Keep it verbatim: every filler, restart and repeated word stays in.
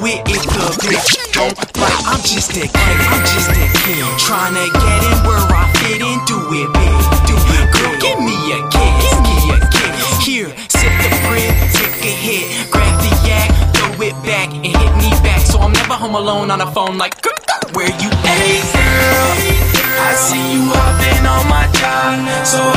it if the bitch don't bite. I'm just a kid, I'm just a kid, tryna get in where I fit in. Do it big, do it girl, give me a kiss, give me a kiss. Here, sip the brib, take a hit, grab the yak, throw it back and hit me back. So I'm never home alone on the phone like, where you at? Hey girl, I see you hopping on my job, so